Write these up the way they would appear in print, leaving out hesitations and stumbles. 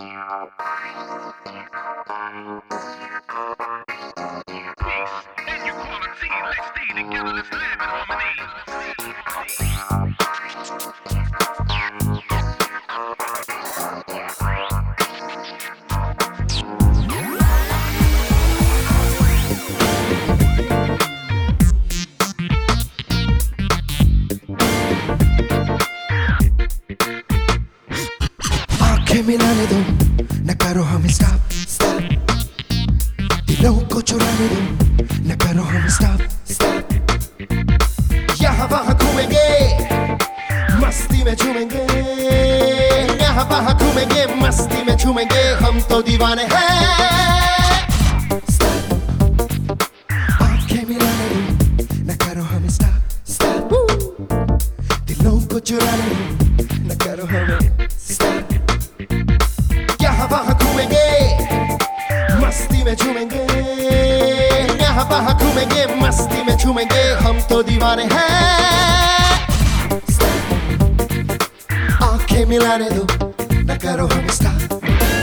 आंखें मिलाने दो, न करो हमें स्टॉप स्टॉप। दिलों को चुराने दो, न करो हमें स्टॉप स्टॉप। यहाँ वहाँ घूमेंगे, मस्ती में झूमेंगे। यहाँ वहाँ घूमेंगे, मस्ती में झूमेंगे। हम तो दीवाने हैं। आंखें मिलाने दो, न करो हमें स्टॉप स्टॉप। दिलों को चुराने दो, न करो हमें स्टॉप। यहाँ वहाँ घूमेंगे, मस्ती में झूमेंगे। यहाँ वहाँ घूमेंगे, मस्ती में झूमेंगे। हम तो दीवाने हैं। आंखें मिलाने दो, न करो हमें स्टॉप।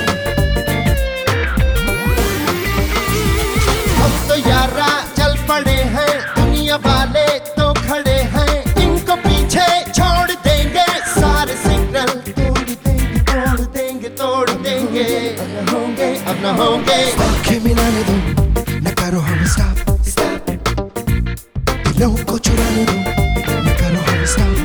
हम तो यारा चल पड़े हैं, दुनिया वाले तो खड़े हैं। इनको पीछे छोड़ देंगे, सारे सिग्नल तोड़ देंगे, तोड़ देंगे। अब न होंगे। आंखें मिलाने दो, न करो हमें स्टॉप स्टॉप। दिलों को चुराने दो, न करो हमें स्टॉप।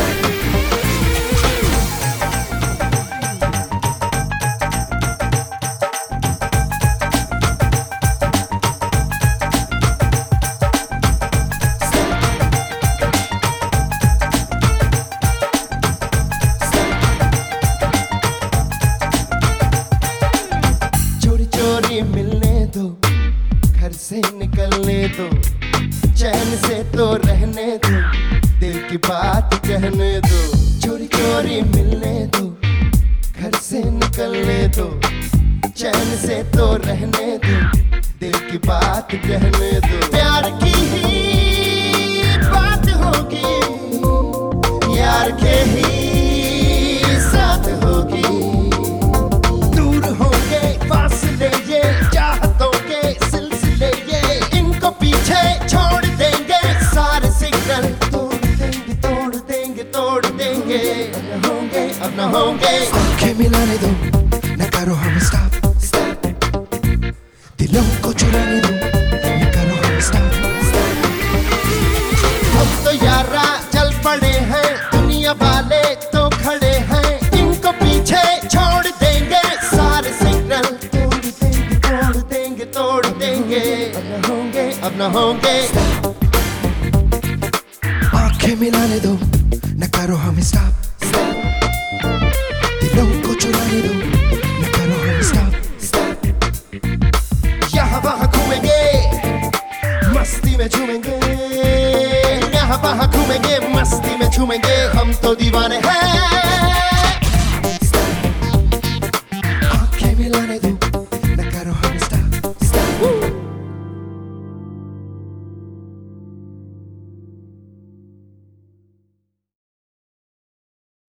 चोरी मिलने दो, घर से निकलने दो। चैन से तो रहने दो, दिल की बात कहने दो। चोरी चोरी मिलने दो, घर से निकलने दो। चैन से तो रहने दो, दिल की बात कहने दो। प्यार की ही बात होगी, यार के ही साथ होगी। दूर होंगे फासले ये, चाहतों के सिलसिले ये। इनको पीछे छोड़ देंगे, सारे सिग्नल तोड़ देंगे, तोड़ देंगे, तोड़ देंगे। अब न होंगे। आंखें मिलाने दो, न करो हमें स्टॉप स्टॉप। दिलों को चुराने दो, न करो हमें स्टॉप स्टॉप। हम तो यारा चल पड़े हैं, दुनिया वाले तो खड़े हैं। इनको पीछे छोड़ देंगे, सारे सिग्नल तोड़ देंगे, तोड़ देंगे। अब न होंगे। आंखें मिलाने दो, न करो हमें स्टॉप स्टॉप। दिलों को चुराने दो, न करो हमें स्टॉप स्टॉप। यहाँ वहाँ घूमेंगे, मस्ती में झूमेंगे। यहाँ वहाँ घूमेंगे, मस्ती में झूमेंगे। हम तो दीवाने हैं।